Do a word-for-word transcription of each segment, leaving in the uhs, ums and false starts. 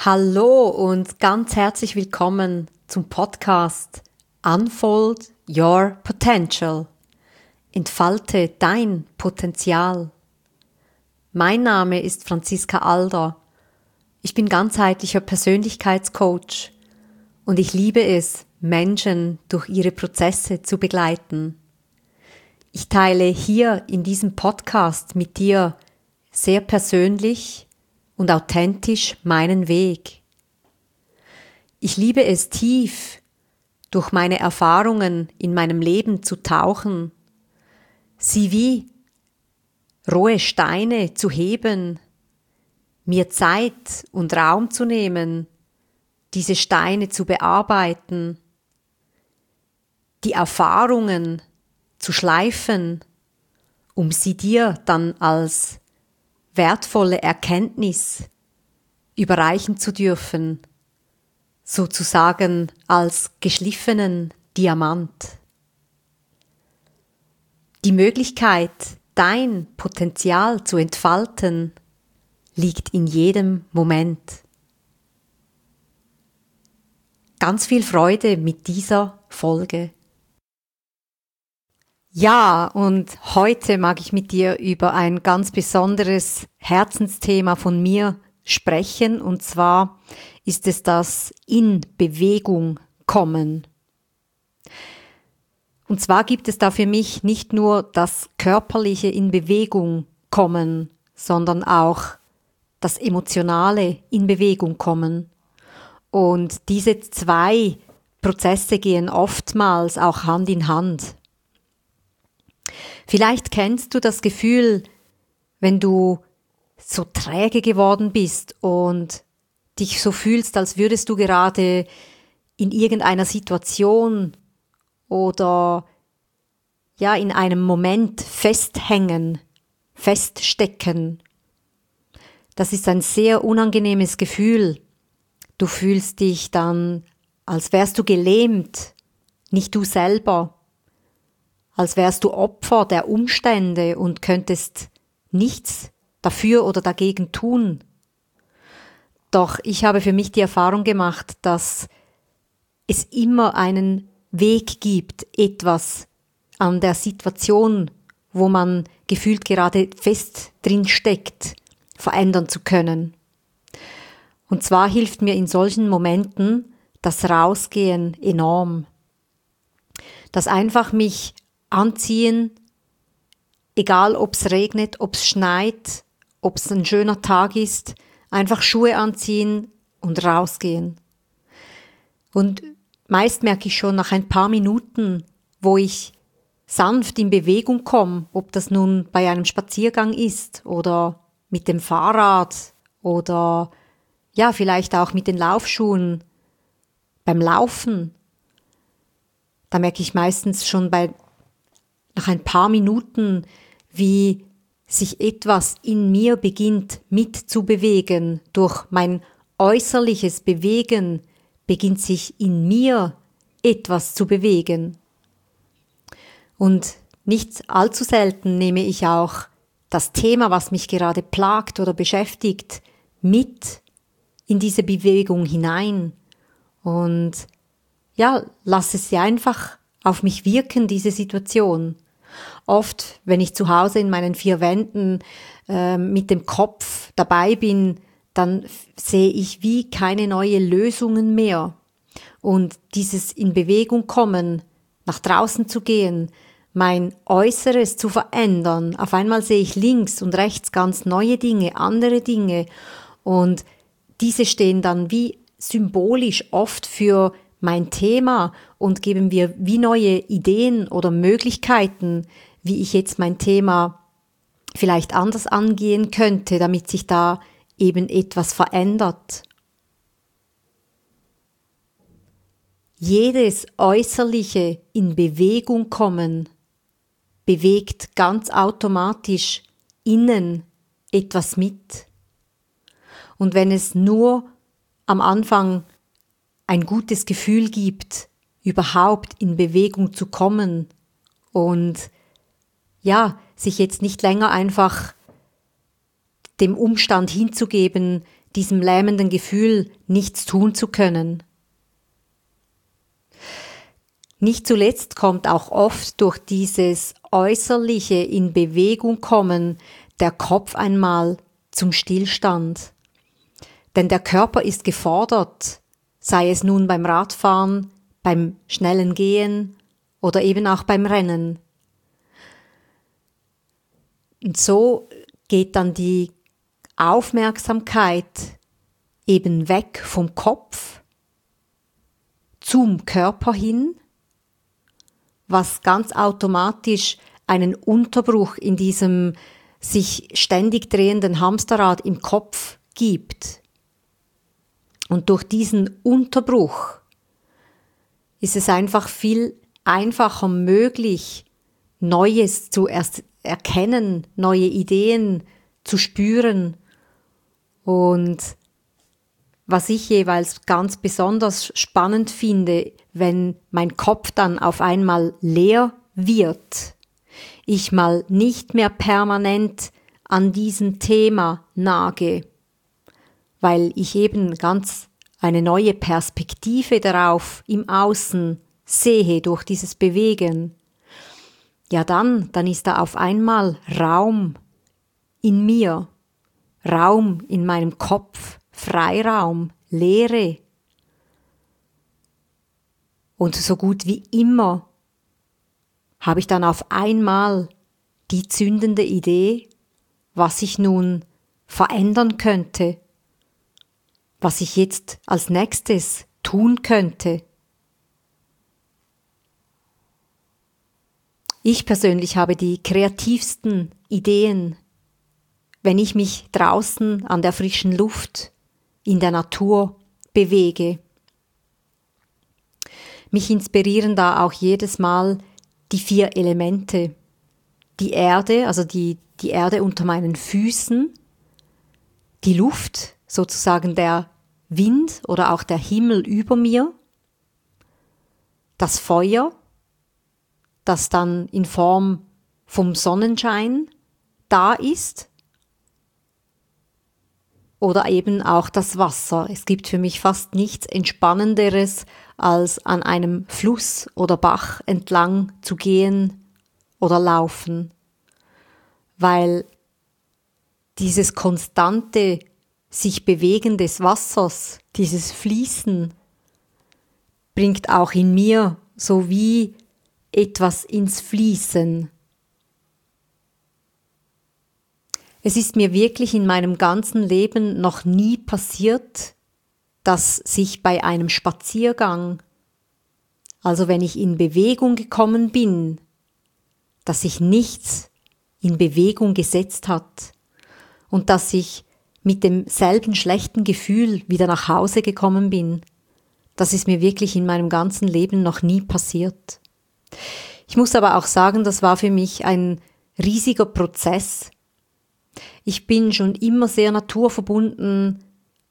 Hallo und ganz herzlich willkommen zum Podcast Unfold Your Potential. Entfalte dein Potenzial. Mein Name ist Franziska Alder. Ich bin ganzheitlicher Persönlichkeitscoach und ich liebe es, Menschen durch ihre Prozesse zu begleiten. Ich teile hier in diesem Podcast mit dir sehr persönlich und authentisch meinen Weg. Ich liebe es tief, durch meine Erfahrungen in meinem Leben zu tauchen, sie wie rohe Steine zu heben, mir Zeit und Raum zu nehmen, diese Steine zu bearbeiten, die Erfahrungen zu schleifen, um sie dir dann als wertvolle Erkenntnis überreichen zu dürfen, sozusagen als geschliffenen Diamant. Die Möglichkeit, dein Potenzial zu entfalten, liegt in jedem Moment. Ganz viel Freude mit dieser Folge. Ja, und heute mag ich mit dir über ein ganz besonderes Herzensthema von mir sprechen, und zwar ist es das in Bewegung kommen. Und zwar gibt es da für mich nicht nur das körperliche in Bewegung kommen, sondern auch das emotionale in Bewegung kommen. Und diese zwei Prozesse gehen oftmals auch Hand in Hand. Vielleicht kennst du das Gefühl, wenn du so träge geworden bist und dich so fühlst, als würdest du gerade in irgendeiner Situation oder ja in einem Moment festhängen, feststecken. Das ist ein sehr unangenehmes Gefühl. Du fühlst dich dann, als wärst du gelähmt, nicht du selber. Als wärst du Opfer der Umstände und könntest nichts dafür oder dagegen tun. Doch ich habe für mich die Erfahrung gemacht, dass es immer einen Weg gibt, etwas an der Situation, wo man gefühlt gerade fest drin steckt, verändern zu können. Und zwar hilft mir in solchen Momenten das Rausgehen enorm. Das einfach mich anziehen, egal ob es regnet, ob es schneit, ob es ein schöner Tag ist, einfach Schuhe anziehen und rausgehen. Und meist merke ich schon nach ein paar Minuten, wo ich sanft in Bewegung komme, ob das nun bei einem Spaziergang ist oder mit dem Fahrrad oder ja, vielleicht auch mit den Laufschuhen beim Laufen. Da merke ich meistens schon bei nach ein paar Minuten, wie sich etwas in mir beginnt mitzubewegen. Durch mein äußerliches Bewegen beginnt sich in mir etwas zu bewegen. Und nicht allzu selten nehme ich auch das Thema, was mich gerade plagt oder beschäftigt, mit in diese Bewegung hinein. Und ja, lasse sie einfach auf mich wirken, diese Situation. Oft, wenn ich zu Hause in meinen vier Wänden äh, mit dem Kopf dabei bin, dann sehe ich wie keine neuen Lösungen mehr. Und dieses in Bewegung kommen, nach draußen zu gehen, mein Äußeres zu verändern, auf einmal sehe ich links und rechts ganz neue Dinge, andere Dinge. Und diese stehen dann wie symbolisch oft für mein Thema und geben mir wie neue Ideen oder Möglichkeiten, wie ich jetzt mein Thema vielleicht anders angehen könnte, damit sich da eben etwas verändert. Jedes äußerliche in Bewegung kommen bewegt ganz automatisch innen etwas mit. Und wenn es nur am Anfang ein gutes Gefühl gibt, überhaupt in Bewegung zu kommen und ja, sich jetzt nicht länger einfach dem Umstand hinzugeben, diesem lähmenden Gefühl nichts tun zu können. Nicht zuletzt kommt auch oft durch dieses äußerliche in Bewegung kommen der Kopf einmal zum Stillstand. Denn der Körper ist gefordert, sei es nun beim Radfahren, beim schnellen Gehen oder eben auch beim Rennen. Und so geht dann die Aufmerksamkeit eben weg vom Kopf zum Körper hin, was ganz automatisch einen Unterbruch in diesem sich ständig drehenden Hamsterrad im Kopf gibt. Und durch diesen Unterbruch ist es einfach viel einfacher möglich, Neues zu erst erkennen, neue Ideen zu spüren. Und was ich jeweils ganz besonders spannend finde, wenn mein Kopf dann auf einmal leer wird, ich mal nicht mehr permanent an diesem Thema nage, weil ich eben ganz eine neue Perspektive darauf im Außen sehe durch dieses Bewegen, ja dann, dann ist da auf einmal Raum in mir, Raum in meinem Kopf, Freiraum, Leere. Und so gut wie immer habe ich dann auf einmal die zündende Idee, was ich nun verändern könnte, was ich jetzt als nächstes tun könnte. Ich persönlich habe die kreativsten Ideen, wenn ich mich draußen an der frischen Luft, in der Natur bewege. Mich inspirieren da auch jedes Mal die vier Elemente. Die Erde, also die, die Erde unter meinen Füßen, die Luft, sozusagen der Wind oder auch der Himmel über mir, das Feuer, das dann in Form vom Sonnenschein da ist, oder eben auch das Wasser. Es gibt für mich fast nichts Entspannenderes, als an einem Fluss oder Bach entlang zu gehen oder laufen, weil dieses konstante sich bewegen des Wassers, dieses Fließen, bringt auch in mir so wie etwas ins Fließen. Es ist mir wirklich in meinem ganzen Leben noch nie passiert, dass sich bei einem Spaziergang, also wenn ich in Bewegung gekommen bin, dass sich nichts in Bewegung gesetzt hat und dass ich mit demselben schlechten Gefühl wieder nach Hause gekommen bin. Das ist mir wirklich in meinem ganzen Leben noch nie passiert. Ich muss aber auch sagen, das war für mich ein riesiger Prozess. Ich bin schon immer sehr naturverbunden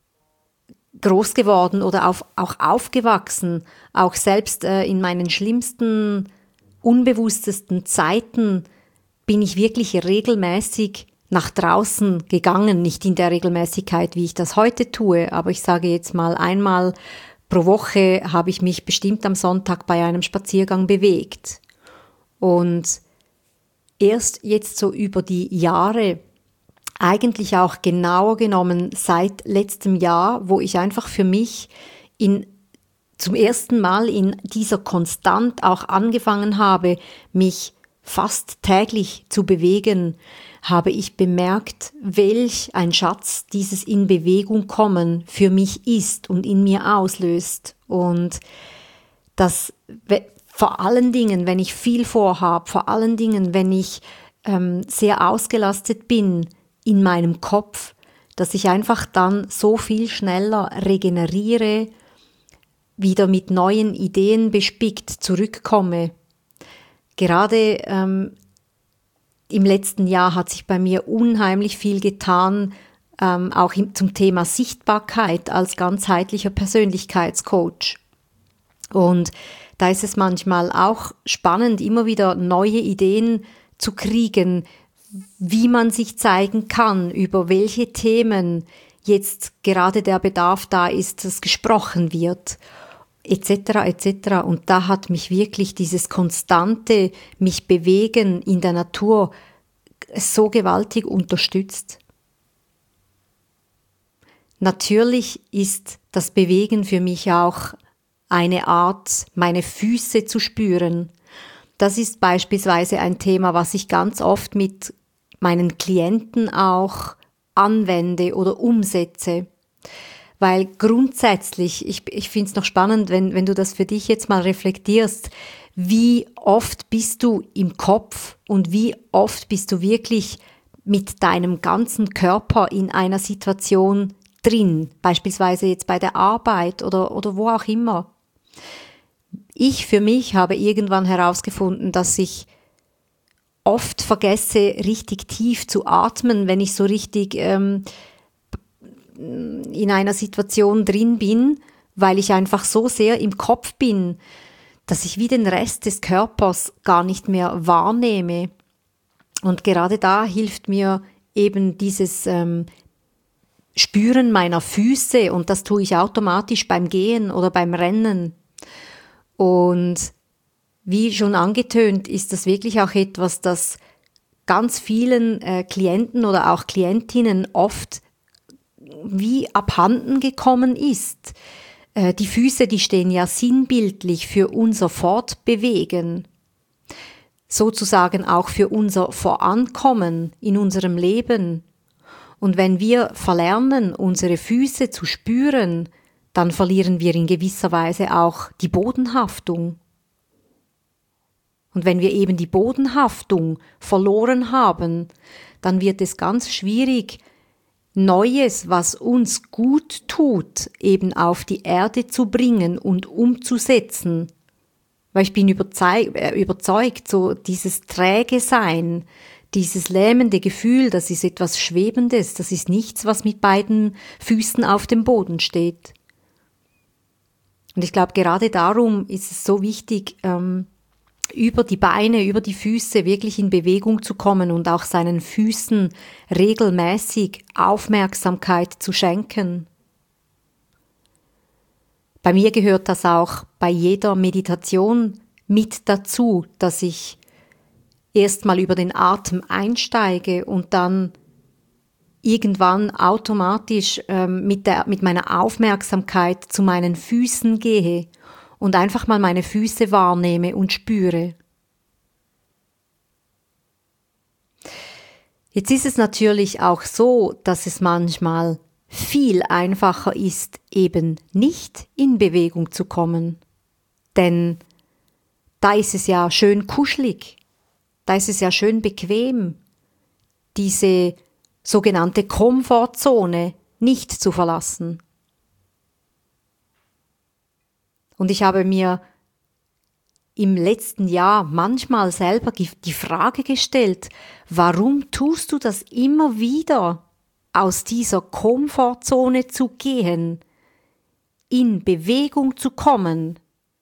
groß geworden oder auf, auch aufgewachsen, auch selbst äh, in meinen schlimmsten, unbewusstesten Zeiten bin ich wirklich regelmäßig nach draußen gegangen, nicht in der Regelmäßigkeit, wie ich das heute tue, aber ich sage jetzt mal einmal pro Woche habe ich mich bestimmt am Sonntag bei einem Spaziergang bewegt. Und erst jetzt so über die Jahre, eigentlich auch genauer genommen seit letztem Jahr, wo ich einfach für mich in, zum ersten Mal in dieser Konstant auch angefangen habe, mich fast täglich zu bewegen, habe ich bemerkt, welch ein Schatz dieses in Bewegung kommen für mich ist und in mir auslöst. Und das vor allen Dingen, wenn ich viel vorhabe, vor allen Dingen, wenn ich ähm, sehr ausgelastet bin in meinem Kopf, dass ich einfach dann so viel schneller regeneriere, wieder mit neuen Ideen bespickt zurückkomme. Gerade ähm, im letzten Jahr hat sich bei mir unheimlich viel getan, ähm, auch im, zum Thema Sichtbarkeit als ganzheitlicher Persönlichkeitscoach. Und da ist es manchmal auch spannend, immer wieder neue Ideen zu kriegen, wie man sich zeigen kann, über welche Themen jetzt gerade der Bedarf da ist, dass gesprochen wird, et cetera et cetera. Und da hat mich wirklich dieses konstante mich bewegen in der Natur so gewaltig unterstützt. Natürlich ist das Bewegen für mich auch eine Art, meine Füße zu spüren. Das ist beispielsweise ein Thema, was ich ganz oft mit meinen Klienten auch anwende oder umsetze. Weil grundsätzlich, ich, ich finde es noch spannend, wenn, wenn du das für dich jetzt mal reflektierst, wie oft bist du im Kopf und wie oft bist du wirklich mit deinem ganzen Körper in einer Situation drin, beispielsweise jetzt bei der Arbeit oder, oder wo auch immer. Ich für mich habe irgendwann herausgefunden, dass ich oft vergesse, richtig tief zu atmen, wenn ich so richtig ähm, in einer Situation drin bin, weil ich einfach so sehr im Kopf bin, dass ich wie den Rest des Körpers gar nicht mehr wahrnehme. Und gerade da hilft mir eben dieses ähm, Spüren meiner Füße, und das tue ich automatisch beim Gehen oder beim Rennen. Und wie schon angetönt, ist das wirklich auch etwas, das ganz vielen äh, Klienten oder auch Klientinnen oft wie abhanden gekommen ist. Äh, die Füße, die stehen ja sinnbildlich für unser Fortbewegen, sozusagen auch für unser Vorankommen in unserem Leben. Und wenn wir verlernen, unsere Füße zu spüren, dann verlieren wir in gewisser Weise auch die Bodenhaftung. Und wenn wir eben die Bodenhaftung verloren haben, dann wird es ganz schwierig, Neues, was uns gut tut, eben auf die Erde zu bringen und umzusetzen. Weil ich bin überzeugt, äh, überzeugt, so dieses träge Sein, dieses lähmende Gefühl, das ist etwas Schwebendes, das ist nichts, was mit beiden Füßen auf dem Boden steht. Und ich glaube, gerade darum ist es so wichtig, ähm, über die Beine, über die Füße wirklich in Bewegung zu kommen und auch seinen Füßen regelmäßig Aufmerksamkeit zu schenken. Bei mir gehört das auch bei jeder Meditation mit dazu, dass ich erstmal über den Atem einsteige und dann irgendwann automatisch ähm, mit, der, mit meiner Aufmerksamkeit zu meinen Füßen gehe und einfach mal meine Füße wahrnehme und spüre. Jetzt ist es natürlich auch so, dass es manchmal viel einfacher ist, eben nicht in Bewegung zu kommen. Denn da ist es ja schön kuschelig, da ist es ja schön bequem, diese sogenannte Komfortzone nicht zu verlassen. Und ich habe mir im letzten Jahr manchmal selber die Frage gestellt, warum tust du das immer wieder, aus dieser Komfortzone zu gehen, in Bewegung zu kommen?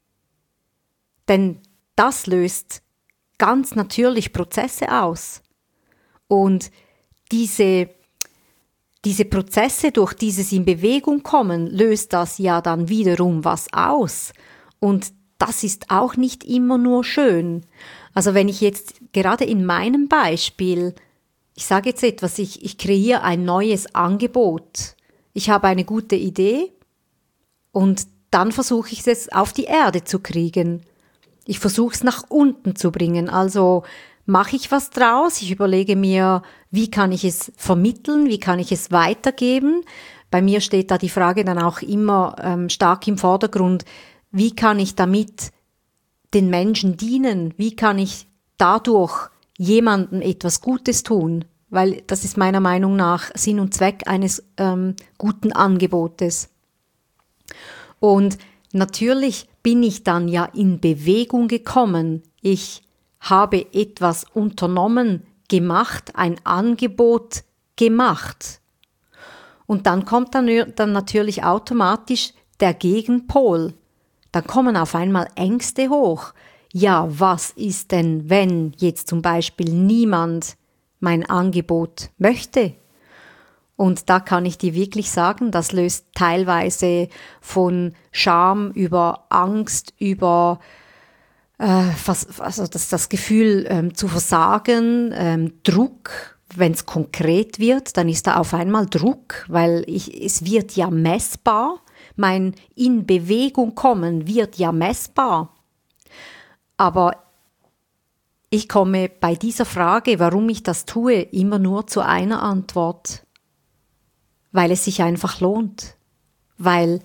Denn das löst ganz natürlich Prozesse aus. Und diese Diese Prozesse, durch dieses in Bewegung kommen, löst das ja dann wiederum was aus. Und das ist auch nicht immer nur schön. Also wenn ich jetzt gerade in meinem Beispiel, ich sage jetzt etwas, ich, ich kreiere ein neues Angebot. Ich habe eine gute Idee und dann versuche ich es auf die Erde zu kriegen. Ich versuche es nach unten zu bringen, also mache ich was draus? Ich überlege mir, wie kann ich es vermitteln? Wie kann ich es weitergeben? Bei mir steht da die Frage dann auch immer ähm, stark im Vordergrund, wie kann ich damit den Menschen dienen? Wie kann ich dadurch jemandem etwas Gutes tun? Weil das ist meiner Meinung nach Sinn und Zweck eines ähm, guten Angebotes. Und natürlich bin ich dann ja in Bewegung gekommen. Ich habe etwas unternommen, gemacht, ein Angebot gemacht. Und dann kommt dann, dann natürlich automatisch der Gegenpol. Dann kommen auf einmal Ängste hoch. Ja, was ist denn, wenn jetzt zum Beispiel niemand mein Angebot möchte. Und da kann ich dir wirklich sagen, das löst teilweise von Scham über Angst, über äh, fast, also das, das Gefühl ähm, zu versagen, ähm, Druck. Wenn es konkret wird, dann ist da auf einmal Druck, weil ich, es wird ja messbar. Mein in Bewegung kommen wird ja messbar. Aber ich komme bei dieser Frage, warum ich das tue, immer nur zu einer Antwort. Weil es sich einfach lohnt. Weil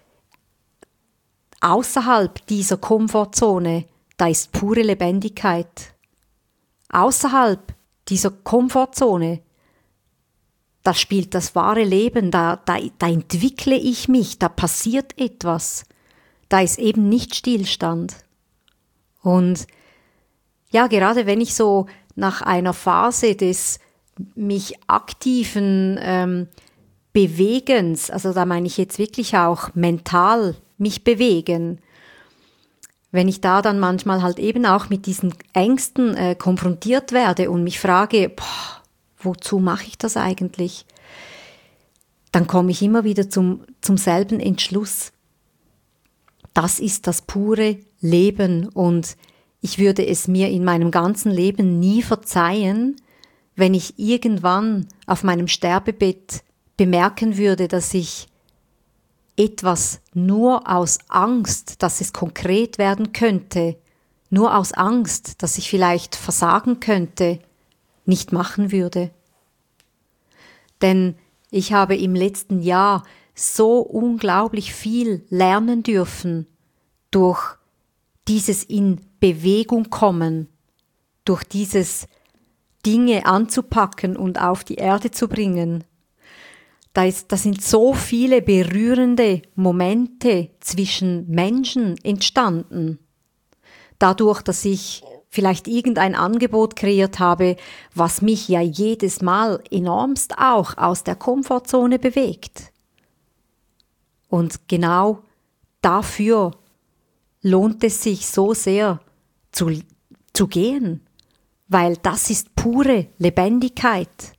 außerhalb dieser Komfortzone, da ist pure Lebendigkeit. Außerhalb dieser Komfortzone, da spielt das wahre Leben, da, da, da entwickle ich mich, da passiert etwas. Da ist eben nicht Stillstand. Und ja, gerade wenn ich so nach einer Phase des mich aktiven ähm, Bewegens, also da meine ich jetzt wirklich auch mental mich bewegen, wenn ich da dann manchmal halt eben auch mit diesen Ängsten äh, konfrontiert werde und mich frage, boah, wozu mache ich das eigentlich? Dann komme ich immer wieder zum, zum selben Entschluss. Das ist das pure Leben und ich würde es mir in meinem ganzen Leben nie verzeihen, wenn ich irgendwann auf meinem Sterbebett bemerken würde, dass ich etwas nur aus Angst, dass es konkret werden könnte, nur aus Angst, dass ich vielleicht versagen könnte, nicht machen würde. Denn ich habe im letzten Jahr so unglaublich viel lernen dürfen durch dieses in Bewegung kommen, durch dieses Dinge anzupacken und auf die Erde zu bringen. Da, ist, da sind so viele berührende Momente zwischen Menschen entstanden. Dadurch, dass ich vielleicht irgendein Angebot kreiert habe, was mich ja jedes Mal enormst auch aus der Komfortzone bewegt. Und genau dafür lohnt es sich so sehr zu, zu gehen, weil das ist pure Lebendigkeit.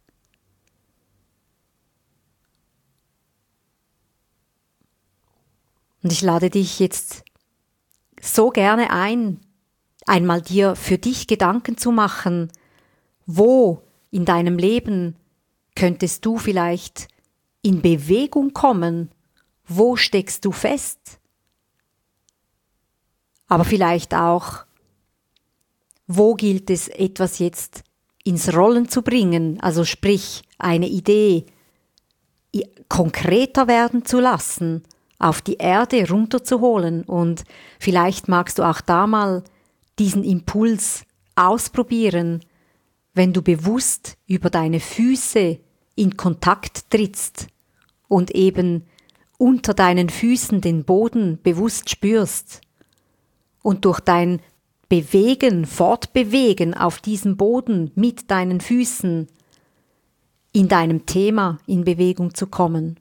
Und ich lade dich jetzt so gerne ein, einmal dir für dich Gedanken zu machen, wo in deinem Leben könntest du vielleicht in Bewegung kommen, wo steckst du fest? Aber vielleicht auch, wo gilt es etwas jetzt ins Rollen zu bringen, also sprich eine Idee konkreter werden zu lassen, auf die Erde runterzuholen und vielleicht magst du auch da mal diesen Impuls ausprobieren, wenn du bewusst über deine Füße in Kontakt trittst und eben unter deinen Füßen den Boden bewusst spürst und durch dein Bewegen, Fortbewegen auf diesem Boden mit deinen Füßen in deinem Thema in Bewegung zu kommen.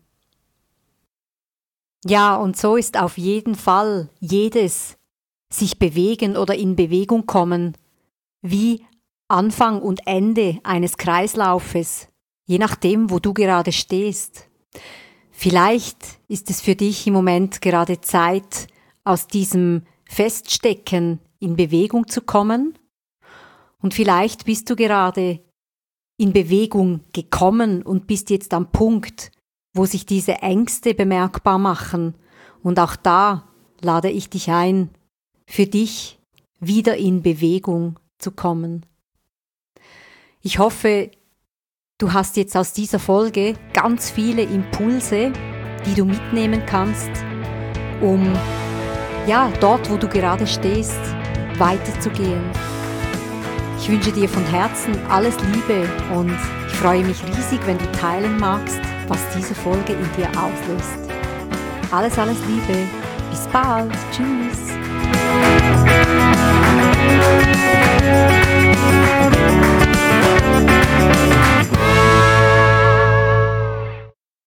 Ja, und so ist auf jeden Fall jedes sich bewegen oder in Bewegung kommen wie Anfang und Ende eines Kreislaufes, je nachdem, wo du gerade stehst. Vielleicht ist es für dich im Moment gerade Zeit, aus diesem Feststecken in Bewegung zu kommen. Und vielleicht bist du gerade in Bewegung gekommen und bist jetzt am Punkt, wo sich diese Ängste bemerkbar machen. Und auch da lade ich dich ein, für dich wieder in Bewegung zu kommen. Ich hoffe, du hast jetzt aus dieser Folge ganz viele Impulse, die du mitnehmen kannst, um ja, dort, wo du gerade stehst, weiterzugehen. Ich wünsche dir von Herzen alles Liebe und ich freue mich riesig, wenn du teilen magst, was diese Folge in dir auslöst. Alles, alles Liebe. Bis bald. Tschüss.